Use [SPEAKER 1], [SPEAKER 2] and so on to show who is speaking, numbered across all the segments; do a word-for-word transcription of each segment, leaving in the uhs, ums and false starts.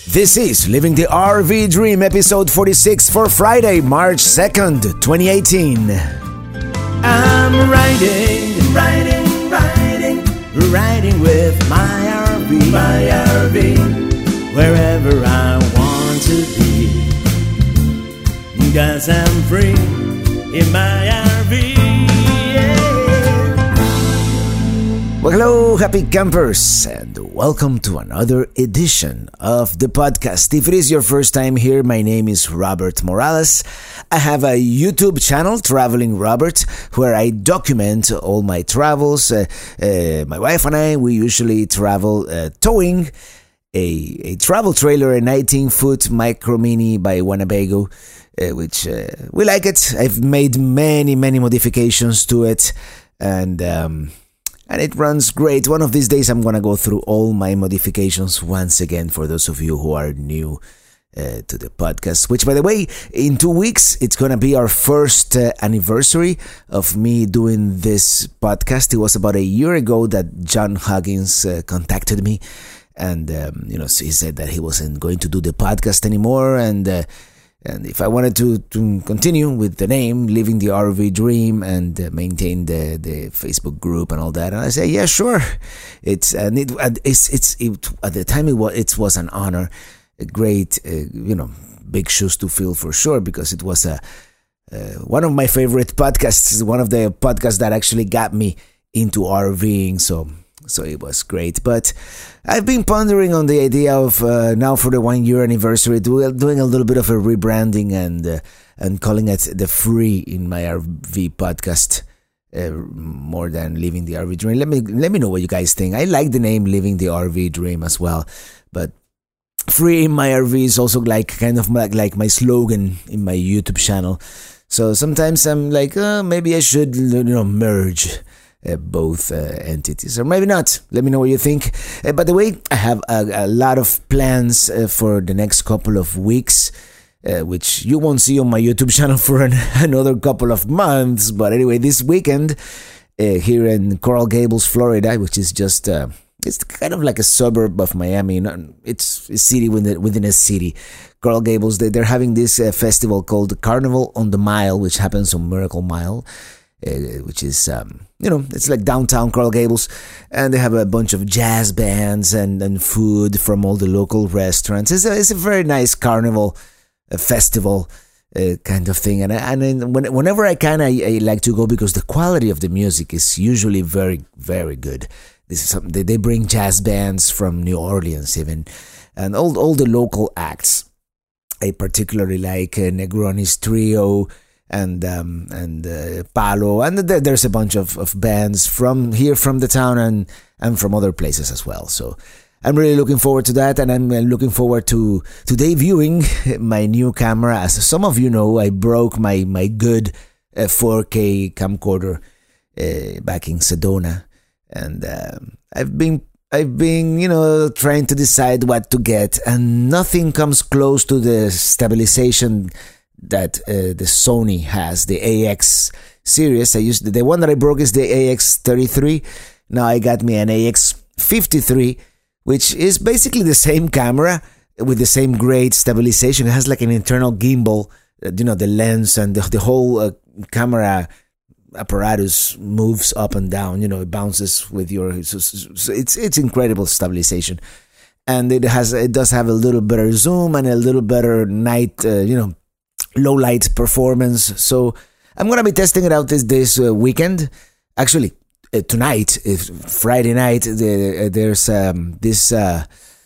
[SPEAKER 1] This is Living the R V Dream, episode forty-six for Friday, March second, twenty eighteen. I'm riding, riding, riding, riding with my R V, my R V, wherever I want to be, 'cause I'm free in my R V. Well, hello, happy campers, and welcome to another edition of the podcast. If it is your first time here, my name is Robert Morales. I have a YouTube channel, Traveling Robert, where I document all my travels. Uh, uh, my wife and I, we usually travel uh, towing a, a travel trailer, a nineteen-foot Micro Mini by Winnebago, uh, which uh, we like it. I've made many, many modifications to it, and... Um, And it runs great. One of these days I'm going to go through all my modifications once again for those of you who are new uh, to the podcast. Which, by the way, in two weeks, it's going to be our first uh, anniversary of me doing this podcast. It was about a year ago that John Huggins uh, contacted me. And, um, you know, so he said that he wasn't going to do the podcast anymore. And... Uh, And if I wanted to, to continue with the name, Living the R V Dream, and uh, maintain the, the Facebook group and all that, and I say, yeah, sure. It's and it, it's it's it, at the time it was it was an honor, a great uh, you know big shoes to fill for sure, because it was a uh, one of my favorite podcasts, one of the podcasts that actually got me into RVing. So. So it was great. But I've been pondering on the idea of uh, now for the one year anniversary, do, doing a little bit of a rebranding and uh, and calling it the Free in My R V podcast, uh, more than Living the R V Dream. Let me let me know what you guys think. I like the name Living the R V Dream as well, but Free in My R V is also like kind of like, like my slogan in my YouTube channel. So sometimes I'm like, oh, maybe I should you know merge Uh, both uh, entities, or maybe not. Let me know what you think. Uh, by the way, I have a, a lot of plans uh, for the next couple of weeks, uh, which you won't see on my YouTube channel for an, another couple of months. But anyway, this weekend uh, here in Coral Gables, Florida, which is just uh, it's kind of like a suburb of Miami. It's a city within, within a city. Coral Gables, they, they're having this uh, festival called Carnival on the Mile, which happens on Miracle Mile. Uh, which is, um, you know, it's like downtown Coral Gables, and they have a bunch of jazz bands and, and food from all the local restaurants. It's a, it's a very nice carnival uh, festival uh, kind of thing, and and then when, whenever I can, I, I like to go because the quality of the music is usually very, very good. This is something they, they bring jazz bands from New Orleans even, and all all the local acts. I particularly like uh, Negroni's Trio. And um, and uh, Palo, and th- there's a bunch of, of bands from here, from the town, and, and from other places as well. So I'm really looking forward to that, and I'm looking forward to, to debuting my new camera. As some of you know, I broke my, my good uh, four K camcorder uh, back in Sedona, and um, I've been I've been you know trying to decide what to get, and nothing comes close to the stabilization that uh, the Sony has, the A X series. I used the one that I broke is the A X thirty-three. Now I got me an A X fifty-three, which is basically the same camera with the same great stabilization. It has like an internal gimbal, uh, you know, the lens and the, the whole uh, camera apparatus moves up and down. You know, it bounces with your. So, so it's it's incredible stabilization, and it has it does have a little better zoom and a little better night. Uh, you know. Low light performance. So I'm gonna be testing it out this this uh, weekend. Actually, uh, tonight, if Friday night, the, uh, there's um, this. Uh,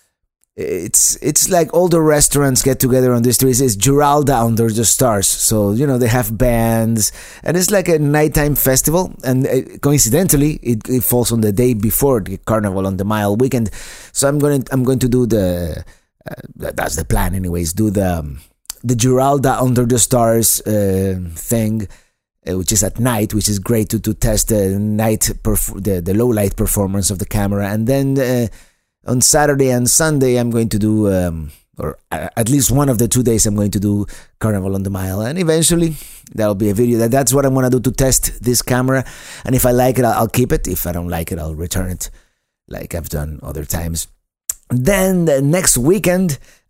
[SPEAKER 1] it's it's like all the restaurants get together on this street. It's Giralda Under the Stars. So you know they have bands, and it's like a nighttime festival. And uh, coincidentally, it, it falls on the day before the Carnival on the Mile weekend. So I'm going I'm going to do the. Uh, that's the plan, anyways. Do the. Um, The Giralda Under the Stars uh, thing, uh, which is at night, which is great to, to test the night perf- the, the low light performance of the camera. And then uh, on Saturday and Sunday, I'm going to do, um, or at least one of the two days, I'm going to do Carnival on the Mile. And eventually, that'll be a video. That That's what I'm going to do to test this camera. And if I like it, I'll, I'll keep it. If I don't like it, I'll return it, like I've done other times. Then the next weekend,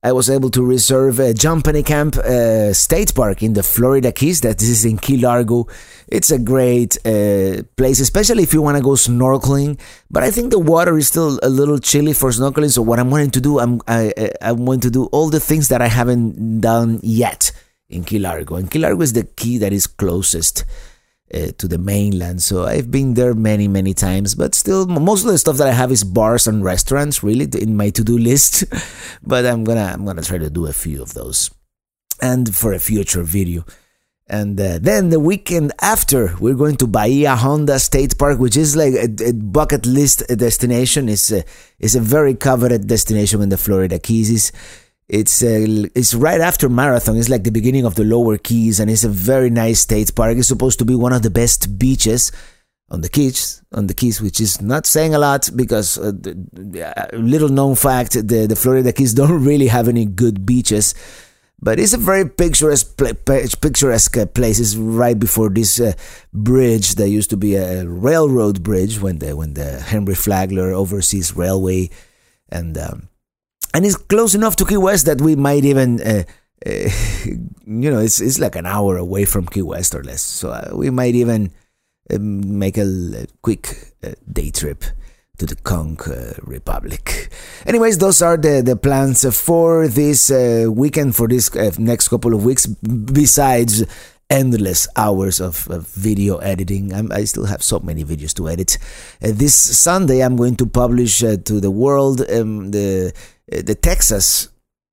[SPEAKER 1] I was able to reserve a Jumpany Camp uh, State Park in the Florida Keys. That this is in Key Largo. It's a great uh, place, especially if you want to go snorkeling. But I think the water is still a little chilly for snorkeling. So what I'm going to do, I'm I, I'm going to do all the things that I haven't done yet in Key Largo. And Key Largo is the key that is closest Uh, to the mainland, so I've been there many many times, but still most of the stuff that I have is bars and restaurants really in my to-do list. But I'm gonna I'm gonna try to do a few of those and for a future video. And uh, then the weekend after, we're going to Bahia Honda State Park, which is like a, a bucket list destination. It's a, it's a very coveted destination in the Florida Keys. It's uh, it's right after Marathon. It's like the beginning of the Lower Keys, and it's a very nice state park. It's supposed to be one of the best beaches on the Keys, on the Keys, which is not saying a lot because uh, the, uh, little known fact, the the Florida Keys don't really have any good beaches. But it's a very picturesque, picturesque place. It's right before this uh, bridge that used to be a railroad bridge when the when the Henry Flagler Overseas Railway, and um, and it's close enough to Key West that we might even, uh, uh, you know, it's it's like an hour away from Key West or less. So uh, we might even uh, make a, a quick uh, day trip to the Conch uh, Republic. Anyways, those are the, the plans for this uh, weekend, for this uh, next couple of weeks, besides endless hours of, of video editing. I'm, I still have so many videos to edit. Uh, this Sunday, I'm going to publish uh, to the world um, the, uh, the Texas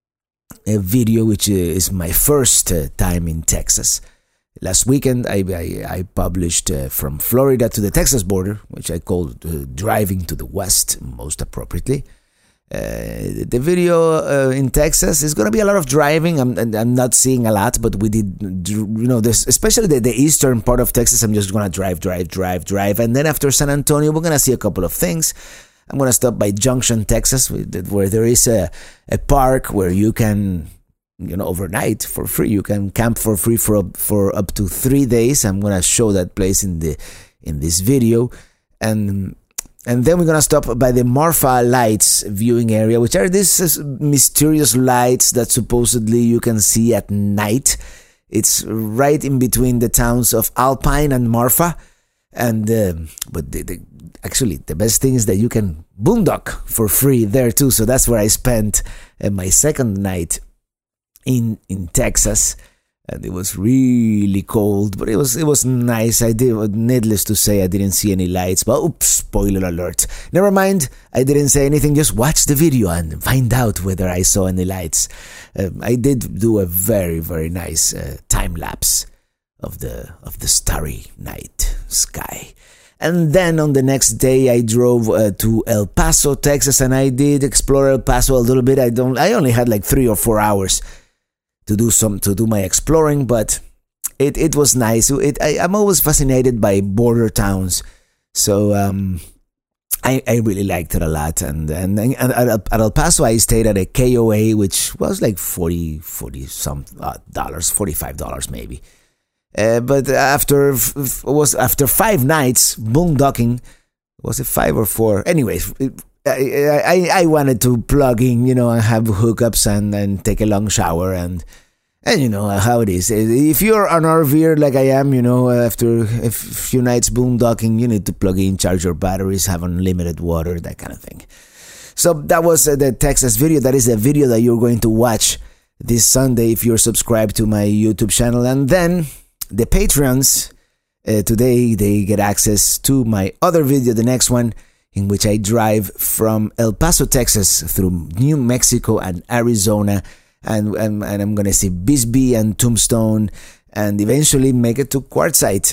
[SPEAKER 1] uh, video, which is my first uh, time in Texas. Last weekend, I, I, I published uh, from Florida to the Texas border, which I called uh, Driving to the West, most appropriately. Uh, the video uh, in Texas is going to be a lot of driving. I'm, I'm not seeing a lot, but we did, you know, this, especially the, the eastern part of Texas, I'm just going to drive, drive, drive, drive. And then after San Antonio, we're going to see a couple of things. I'm going to stop by Junction, Texas, where there is a, a park where you can, you know, overnight for free. You can camp for free for for up to three days. I'm gonna show that place in the in this video, and and then we're gonna stop by the Marfa Lights viewing area, which are these mysterious lights that supposedly you can see at night. It's right in between the towns of Alpine and Marfa, and uh, but the, the, actually the best thing is that you can boondock for free there too. So that's where I spent uh, my second night in in Texas, and it was really cold, but it was it was nice. I did, needless to say, I didn't see any lights, but oops, spoiler alert. Never mind, I didn't say anything. Just watch the video and find out whether I saw any lights. Um, I did do a very very nice uh, time lapse of the of the starry night sky. And then on the next day, I drove uh, to El Paso, Texas, and I did explore El Paso a little bit. I don't. I only had like three or four hours to do some to do my exploring, but it, it was nice. It I, I'm always fascinated by border towns, so um, I I really liked it a lot. And and, and at, at El Paso, I stayed at a K O A, which was like forty, forty some uh, dollars, forty-five dollars maybe. Uh, but after f- was after five nights boondocking, was it five or four? Anyways. It, I, I I wanted to plug in, you know, and have hookups and, and take a long shower and and you know how it is. If you're an RVer like I am, you know, after a few nights boondocking, you need to plug in, charge your batteries, have unlimited water, that kind of thing. So that was uh, the Texas video. That is a video that you're going to watch this Sunday if you're subscribed to my YouTube channel. And then the Patreons, uh, today they get access to my other video, the next one, in which I drive from El Paso, Texas, through New Mexico and Arizona, and and, and I'm gonna see Bisbee and Tombstone, and eventually make it to Quartzsite.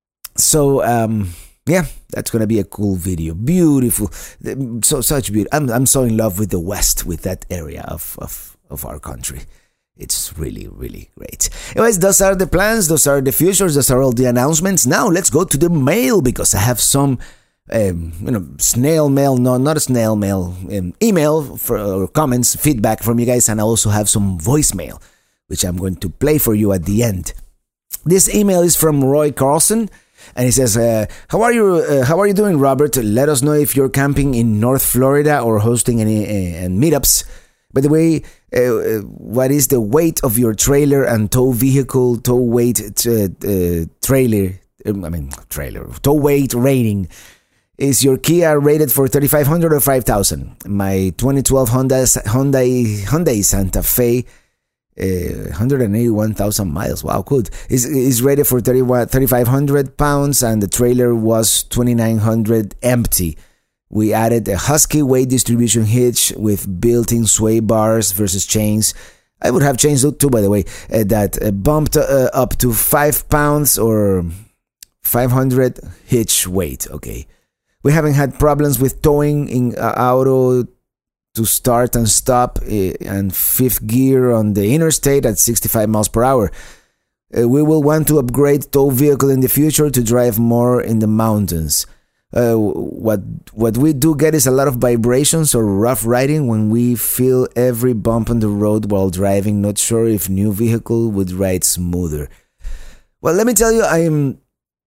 [SPEAKER 1] So um, yeah, that's gonna be a cool video. Beautiful, so such beauty. I'm I'm so in love with the West, with that area of of of our country. It's really, really great. Anyways, those are the plans. Those are the futures. Those are all the announcements. Now let's go to the mail, because I have some. Um, you know, snail mail, no, not a snail mail, um, email for or comments, feedback from you guys, and I also have some voicemail, which I'm going to play for you at the end. This email is from Roy Carlson, and he says, uh, "How are you? Uh, how are you doing, Robert? Let us know if you're camping in North Florida or hosting any uh, meetups By the way, uh, what is the weight of your trailer and tow vehicle tow weight uh, uh, trailer? Um, I mean trailer tow weight rating. Is your Kia rated for thirty-five hundred or five thousand? My twenty twelve Honda Hyundai Hyundai Santa Fe, uh, one hundred eighty-one thousand miles. Wow, good. Is is rated for thirty-five hundred pounds, and the trailer was twenty-nine hundred empty. We added a Husky weight distribution hitch with built-in sway bars versus chains. I would have changed it too, by the way, uh, that uh, bumped uh, up to five pounds or five hundred hitch weight. Okay. We haven't had problems with towing in uh, auto to start and stop uh, and fifth gear on the interstate at sixty-five miles per hour. Uh, we will want to upgrade tow vehicle in the future to drive more in the mountains. Uh, what what we do get is a lot of vibrations or rough riding when we feel every bump on the road while driving. Not sure if new vehicle would ride smoother. Well, let me tell you, I am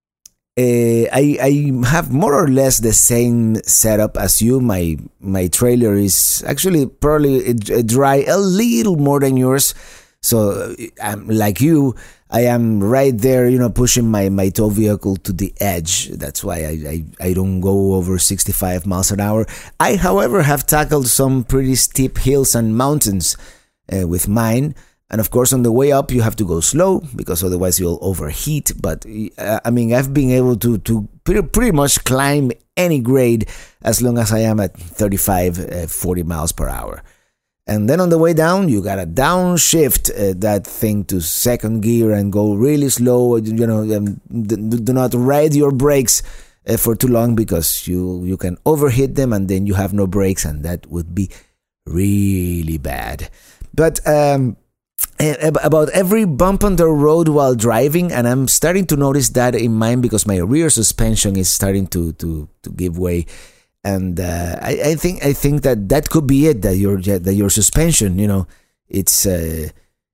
[SPEAKER 1] uh, I I have more or less the same setup as you. My my trailer is actually probably a dry a little more than yours. So I'm like you. I am right there, you know, pushing my, my tow vehicle to the edge. That's why I, I, I don't go over sixty-five miles an hour. I, however, have tackled some pretty steep hills and mountains uh, with mine. And of course, on the way up, you have to go slow because otherwise you'll overheat. But uh, I mean, I've been able to, to pretty, pretty much climb any grade as long as I am at thirty-five, uh, forty miles per hour. And then on the way down, you gotta downshift uh, that thing to second gear and go really slow. You know, um, do, do not ride your brakes uh, for too long because you, you can overhit them and then you have no brakes, and that would be really bad. But um, about every bump on the road while driving, and I'm starting to notice that in mine because my rear suspension is starting to, to, to give way. And uh, I, I think I think that that could be it. That your that your suspension, you know, it's uh,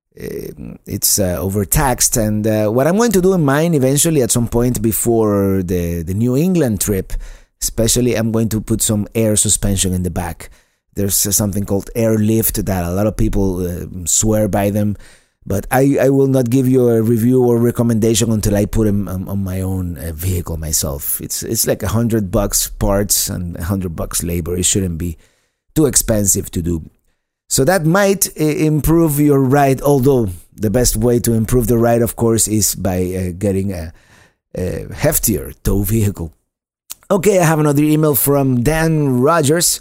[SPEAKER 1] it's uh, overtaxed. And uh, what I'm going to do in mine eventually, at some point before the the New England trip, especially, I'm going to put some air suspension in the back. There's uh, something called Airlift that a lot of people uh, swear by them. But I, I will not give you a review or recommendation until I put them on, on my own uh, vehicle myself. It's it's like a hundred bucks parts and a hundred bucks labor. It shouldn't be too expensive to do. So that might uh, improve your ride. Although the best way to improve the ride, of course, is by uh, getting a, a heftier tow vehicle. Okay, I have another email from Dan Rogers.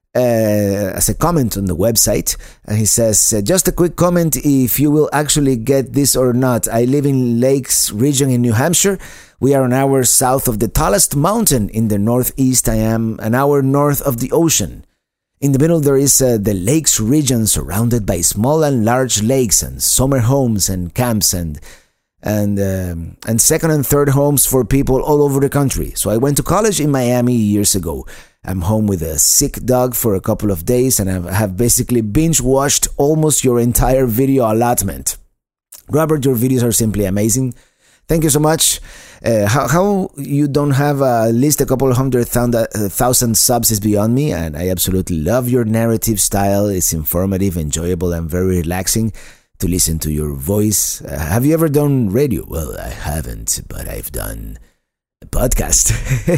[SPEAKER 1] Uh, as a comment on the website, and he says, uh, just a quick comment if you will actually get this or not. I live in Lakes region in New Hampshire. We are an hour south of the tallest mountain in the northeast. I am an hour north of the ocean. In the middle there is uh, the Lakes region surrounded by small and large lakes and summer homes and camps and and um, and second and third homes for people all over the country. So I went to college in Miami years ago. I'm home with a sick dog for a couple of days, and I have basically binge-watched almost your entire video allotment. Robert, your videos are simply amazing. Thank you so much. Uh, how, how you don't have at least a couple of hundred thousand subs is beyond me, and I absolutely love your narrative style. It's informative, enjoyable, and very relaxing to listen to your voice. Uh, have you ever done radio? Well, I haven't, but I've done a podcast.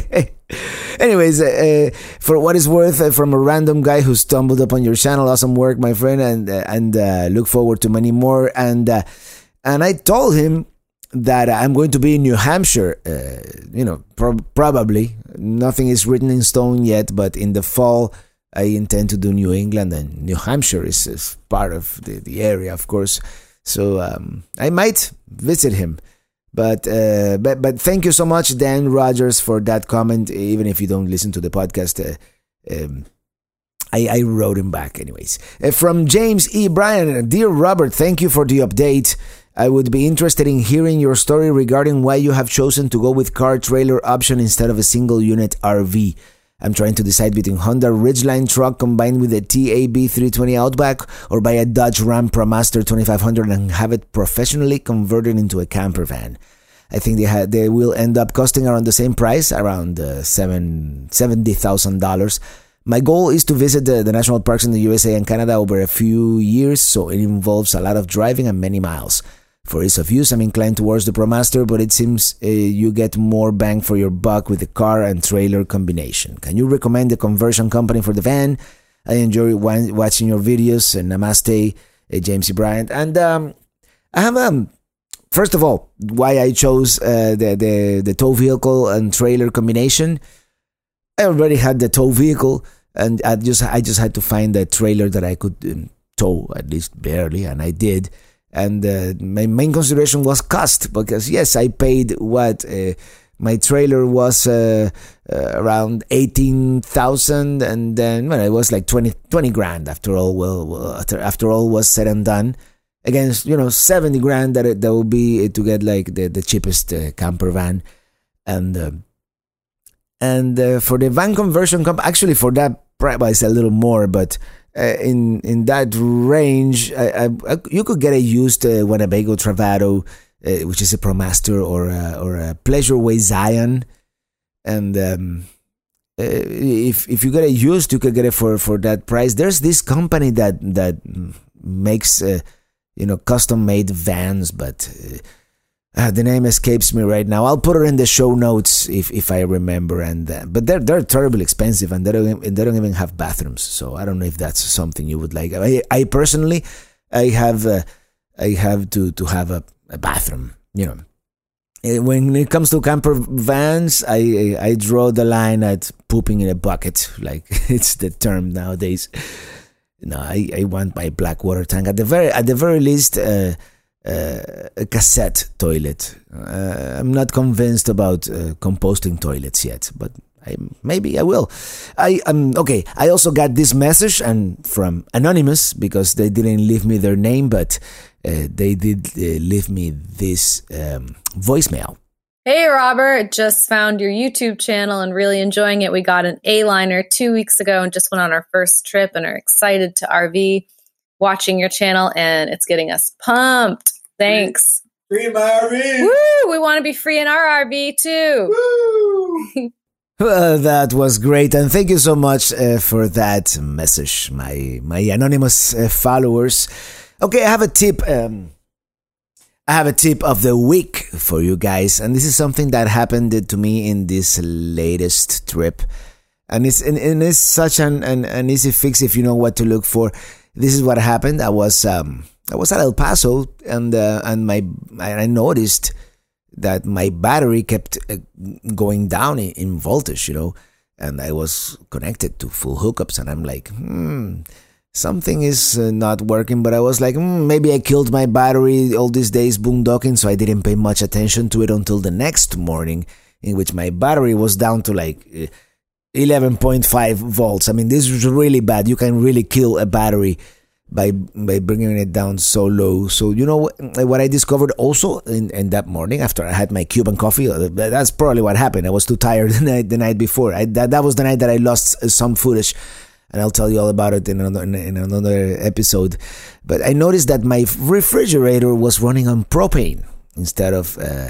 [SPEAKER 1] Anyways, uh, for what it's worth, uh, from a random guy who stumbled upon your channel, awesome work, my friend, and uh, and uh, look forward to many more. And uh, and I told him that I'm going to be in New Hampshire. Uh, you know, pro- probably nothing is written in stone yet, but in the fall I intend to do New England, and New Hampshire is, is part of the, the area, of course. So um, I might visit him. But, uh, but but thank you so much, Dan Rogers, for that comment. Even if you don't listen to the podcast, uh, um, I, I wrote him back anyways. Uh, from James E. Bryan, dear Robert, thank you for the update. I would be interested in hearing your story regarding why you have chosen to go with car trailer option instead of a single unit R V. I'm trying to decide between Honda Ridgeline truck combined with a T A B three twenty Outback or buy a Dodge Ram ProMaster twenty-five hundred and have it professionally converted into a camper van. I think they ha- they will end up costing around the same price, around uh, seven seventy thousand dollars. My goal is to visit the, the national parks in the U S A and Canada over a few years, so it involves a lot of driving and many miles. For ease of use, I'm inclined towards the ProMaster, but it seems uh, you get more bang for your buck with the car and trailer combination. Can you recommend a conversion company for the van? I enjoy watching your videos. And namaste, uh, James E. Bryant. And um, I have, um, first of all, why I chose uh, the, the, the tow vehicle and trailer combination. I already had the tow vehicle, and I just I just had to find a trailer that I could um, tow, at least barely, and I did. And uh, my main consideration was cost, because yes, I paid what uh, my trailer was uh, uh, around eighteen thousand, and then well, it was like twenty, twenty grand after all. Well, after, after all was said and done, against you know seventy grand that it, that would be to get like the the cheapest uh, camper van, and uh, and uh, for the van conversion comp, actually for that price a little more, but. Uh, in in that range, I, I, I, you could get a used uh, Winnebago Travado, uh, which is a ProMaster, or a, or a Pleasureway Zion, and um, uh, if if you get a used, you could get it for, for that price. There's this company that that makes uh, you know custom made vans, but uh, uh, the name escapes me right now. I'll put it in the show notes if, if I remember. And uh, but they're they're terribly expensive, and they don't they don't even have bathrooms. So I don't know if that's something you would like. I, I personally, I have uh, I have to, to have a, a bathroom. You know, when it comes to camper vans, I, I I draw the line at pooping in a bucket, like it's the term nowadays. No, I, I want my black water tank at the very at the very least. Uh, Uh, a cassette toilet. Uh, I'm not convinced about uh, composting toilets yet, but I, maybe I will. I um okay. I also got this message and from Anonymous, because they didn't leave me their name, but uh, they did uh, leave me this um, voicemail.
[SPEAKER 2] Hey Robert, just found your YouTube channel and really enjoying it. We got an A-liner two weeks ago and just went on our first trip and are excited to R V. Watching your channel, and it's getting us pumped. Thanks.
[SPEAKER 3] Free in my R V.
[SPEAKER 2] Woo! We want to be free in our R V too.
[SPEAKER 3] Woo!
[SPEAKER 1] Well, that was great, and thank you so much uh, for that message, my my anonymous uh, followers. Okay, I have a tip. Um, I have a tip of the week for you guys, and this is something that happened to me in this latest trip, and it's and, and it's such an, an an easy fix if you know what to look for. This is what happened. I was um, I was at El Paso, and uh, and my I noticed that my battery kept uh, going down in, in voltage, you know, and I was connected to full hookups, and I'm like, hmm, something is uh, not working. But I was like, hmm, maybe I killed my battery all these days boondocking, so I didn't pay much attention to it until the next morning, in which my battery was down to like Uh, eleven point five volts. I mean, this is really bad. You can really kill a battery by by bringing it down so low. So, you know what, what I discovered also in, in that morning after I had my Cuban coffee, that's probably what happened. I was too tired the night, the night before. I, that, that was the night that I lost some footage, and I'll tell you all about it in another, in another episode. But I noticed that my refrigerator was running on propane instead of uh,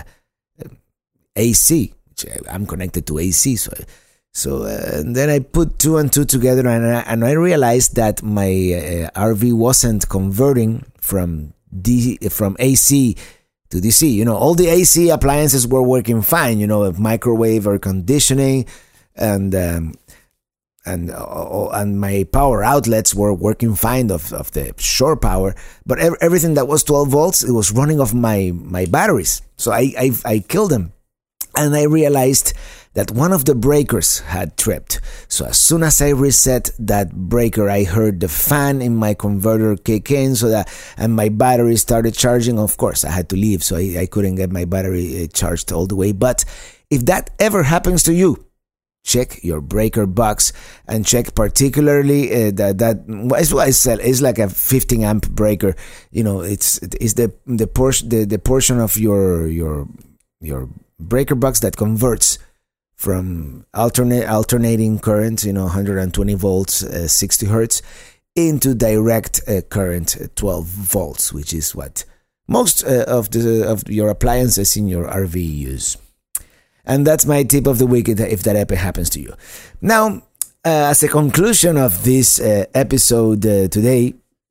[SPEAKER 1] A C, which I'm connected to A C, so... So uh, and then I put two and two together, and I, and I realized that my uh, R V wasn't converting from D from A C to D C. You know, all the A C appliances were working fine. You know, microwave, air conditioning, and um, and uh, and my power outlets were working fine of, of the shore power. But ev- everything that was twelve volts, it was running off my my batteries. So I I, I killed them, and I realized that one of the breakers had tripped. So as soon as I reset that breaker, I heard the fan in my converter kick in, so that and my battery started charging. Of course, I had to leave, so I, I couldn't get my battery charged all the way. But if that ever happens to you, check your breaker box and check particularly uh, that that is what I said. It's like a fifteen amp breaker. You know, it's it's the the portion the, the portion of your your your breaker box that converts from alternate alternating current, you know, one hundred twenty volts, uh, sixty hertz, into direct uh, current, uh, twelve volts, which is what most uh, of the of your appliances in your R V use. And that's my tip of the week if that ever happens to you. Now, uh, as a conclusion of this uh, episode uh, today,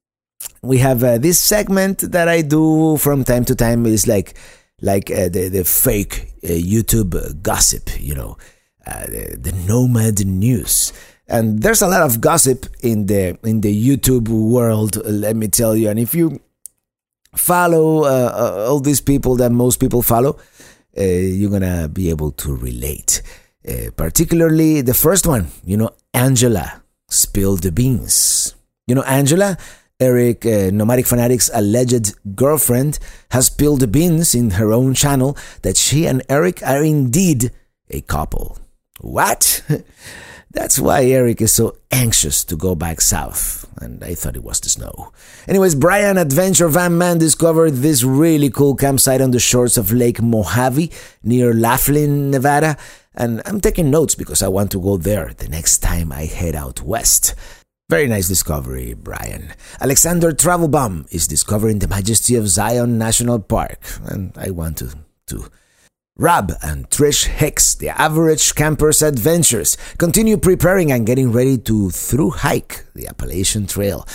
[SPEAKER 1] we have uh, this segment that I do from time to time. Is like like uh, the the fake uh, YouTube gossip, you know, uh, the, the Nomad News. And there's a lot of gossip in the in the YouTube world, let me tell you. And if you follow uh, all these people that most people follow, uh, you're gonna be able to relate. Uh, particularly the first one, you know, Angela spilled the beans. You know, Angela, Eric uh, Nomadic Fanatic's alleged girlfriend, has spilled the beans in her own channel that she and Eric are indeed a couple. What? That's why Eric is so anxious to go back south, and I thought it was the snow. Anyways, Brian Adventure Van Man discovered this really cool campsite on the shores of Lake Mojave near Laughlin, Nevada, and I'm taking notes because I want to go there the next time I head out west. Very nice discovery, Brian. Alexander Travelbaum is discovering the majesty of Zion National Park, and I want to too. Rob and Trish Hicks, the Average Camper's Adventures, continue preparing and getting ready to through hike the Appalachian Trail.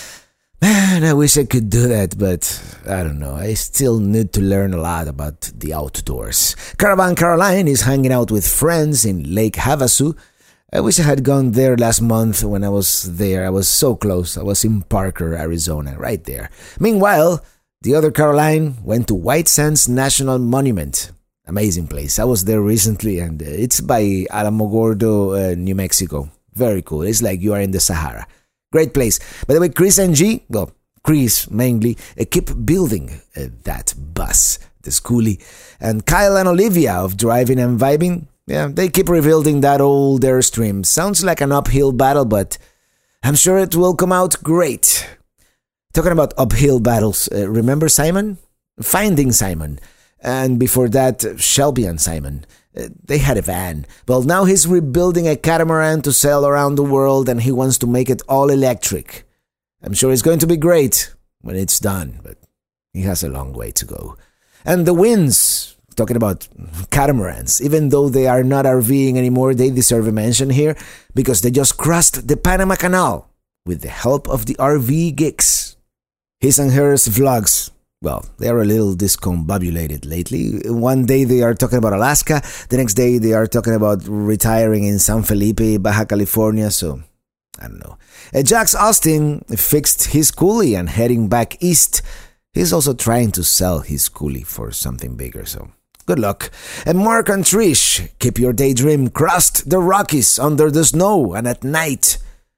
[SPEAKER 1] Man, I wish I could do that, but I don't know. I still need to learn a lot about the outdoors. Caravan Caroline is hanging out with friends in Lake Havasu. I wish I had gone there last month when I was there. I was so close. I was in Parker, Arizona, right there. Meanwhile, the other Caroline went to White Sands National Monument. Amazing place. I was there recently, and uh, it's by Alamogordo, uh, New Mexico. Very cool. It's like you are in the Sahara. Great place. By the way, Chris and G, well, Chris mainly, uh, keep building uh, that bus, the schoolie. And Kyle and Olivia of Driving and Vibing, yeah, they keep rebuilding that old Airstream. Sounds like an uphill battle, but I'm sure it will come out great. Talking about uphill battles, uh, remember Simon? Finding Simon. And before that, Shelby and Simon. Uh, they had a van. Well, now he's rebuilding a catamaran to sail around the world, and he wants to make it all electric. I'm sure it's going to be great when it's done, but he has a long way to go. And the Winds, talking about catamarans, even though they are not RVing anymore, they deserve a mention here because they just crossed the Panama Canal with the help of the R V Geeks. His and hers vlogs. Well, they are a little discombobulated lately. One day they are talking about Alaska. The next day they are talking about retiring in San Felipe, Baja California. So, I don't know. Uh, Jax Austin fixed his coolie and heading back east. He's also trying to sell his coolie for something bigger. So, good luck. And Mark and Trish, keep your daydream, crossed the Rockies under the snow and at night.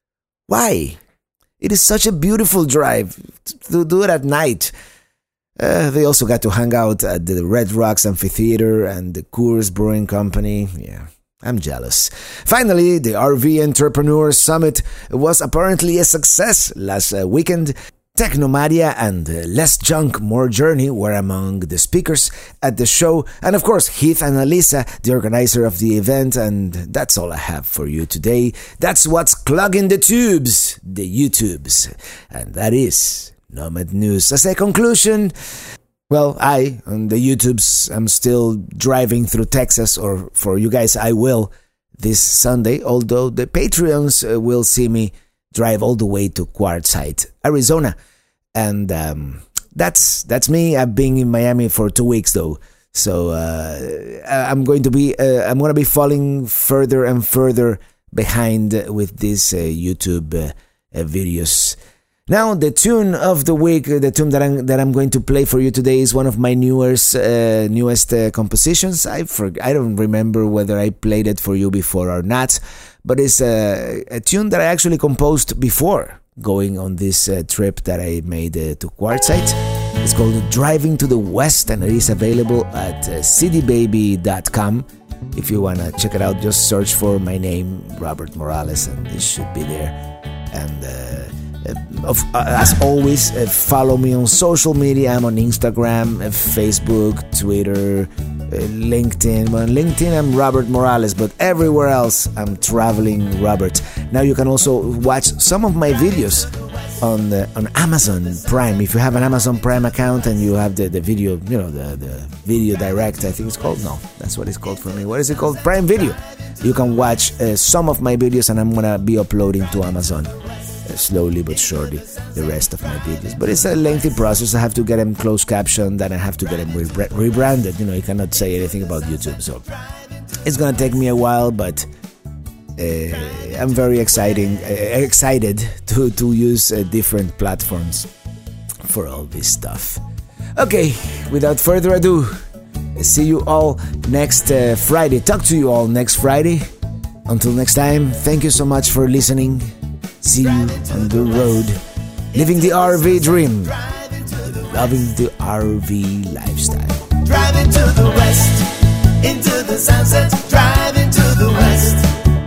[SPEAKER 1] Why? It is such a beautiful drive to do it at night. Uh, they also got to hang out at the Red Rocks Amphitheater and the Coors Brewing Company. Yeah, I'm jealous. Finally, the R V Entrepreneur Summit was apparently a success last uh, weekend. Technomadia and uh, Less Junk, More Journey were among the speakers at the show. And of course, Heath and Alyssa, the organizer of the event. And that's all I have for you today. That's what's clogging the tubes, the YouTubes. And that is Nomad News. As a conclusion, well, I, on the YouTubes, I'm still driving through Texas, or for you guys, I will this Sunday, although the Patreons uh, will see me drive all the way to Quartzsite, Arizona. And um, that's that's me. I've been in Miami for two weeks, though. So uh, I'm going to be uh, I'm going to be falling further and further behind with these uh, YouTube uh, uh, videos. Now, the tune of the week, the tune that I'm, that I'm going to play for you today is one of my newest, uh, newest uh, compositions. I forg- I don't remember whether I played it for you before or not, but it's a, a tune that I actually composed before going on this uh, trip that I made uh, to Quartzsite. It's called Driving to the West, and it is available at uh, c d baby dot com. If you want to check it out, just search for my name, Robert Morales, and it should be there. And uh, Uh, of, uh, as always, uh, follow me on social media. I'm on Instagram, uh, Facebook, Twitter, uh, LinkedIn. Well, on LinkedIn, I'm Robert Morales, but everywhere else, I'm Traveling Robert. Now you can also watch some of my videos on the, on Amazon Prime. If you have an Amazon Prime account and you have the, the video, you know, the, the Video Direct, I think it's called. No, that's what it's called for me. What is it called? Prime Video. You can watch uh, some of my videos, and I'm gonna be uploading to Amazon uh, slowly but surely the rest of my videos. But it's a lengthy process. I have to get them closed captioned, and I have to get them re- rebranded. You know, you cannot say anything about YouTube, so it's gonna take me a while, but uh, I'm very exciting, uh, excited to to use uh, different platforms for all this stuff. Okay, without further ado, see you all next uh, Friday. Talk to you all next Friday. Until next time, thank you so much for listening. See you on the road, living the R V dream, loving the R V lifestyle.
[SPEAKER 4] Driving to the west, into the sunset, driving to the west.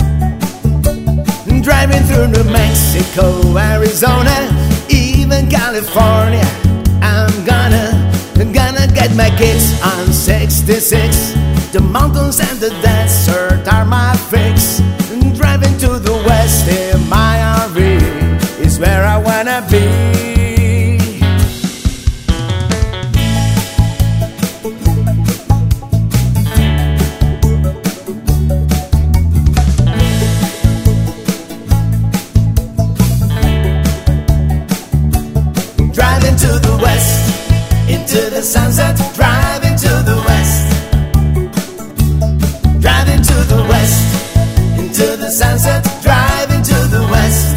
[SPEAKER 4] Driving through New Mexico, Arizona, even California. I'm gonna, gonna get my kicks on sixty-six. The mountains and the desert are my fix. Driving to the west in my R V is where I wanna be. Driving to the west, into the sunset, driving to the west. Driving to the west, into the sunset, driving to the west.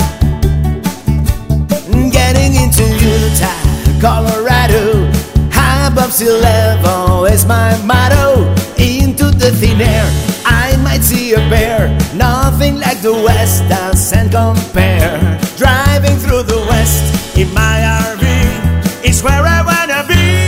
[SPEAKER 4] Getting into Utah, Colorado, high above sea level is my motto. Into the thin air, I might see a bear. Nothing like the west doesn't compare. Driving through the west in my R V is where I wanna be.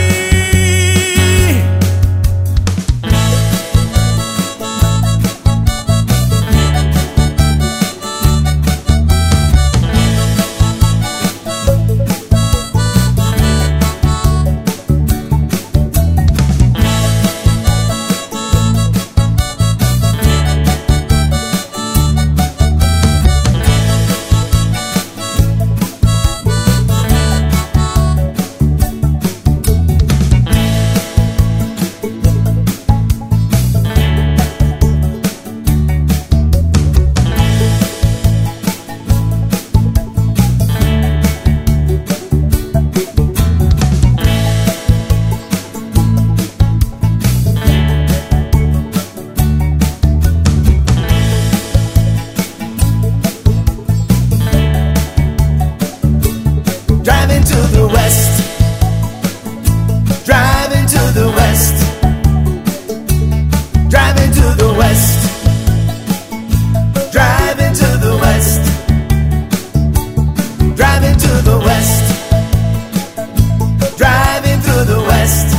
[SPEAKER 4] Driving to the west, driving to the west, driving to the west, driving to the west, driving to the west, driving through the west.